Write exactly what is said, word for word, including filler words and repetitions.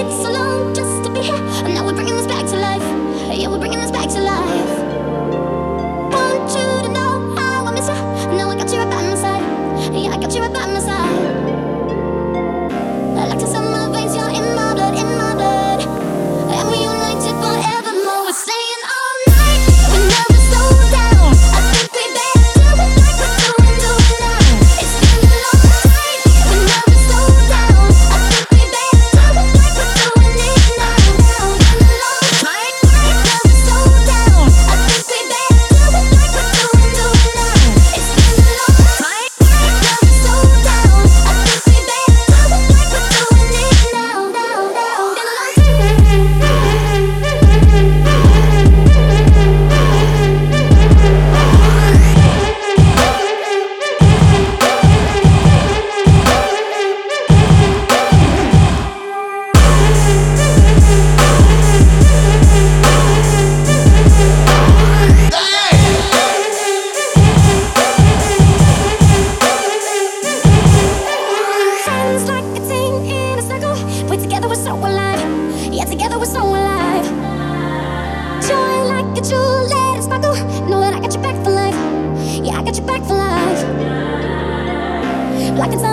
waited so long just to be here, and now we're bringing this back to life. Yeah, we're bringing this back to life. Want you to know how I miss you. Now I got you right by my side. Yeah, I got you right by my side. Like the summer veins, you're in my blood, in my blood, and we united forevermore. We're staying all night. We never slow down. I think we better do it like we're doing, doing now. It's been a long time. We never slow down. I think we better do it like we're doing it now. Now, been a long time. Never slow down. I think we better do it like we're doing, doing now. It's been a long time. Never slow down. I think we better do it like we're doing it now. Now, now, been a long Friends like a team in a circle. We're together, we're so alive. Yeah, together we're so alive. Joy like a jewel, let it sparkle. Know that I got your back for life. Yeah, I got your back for life. Like a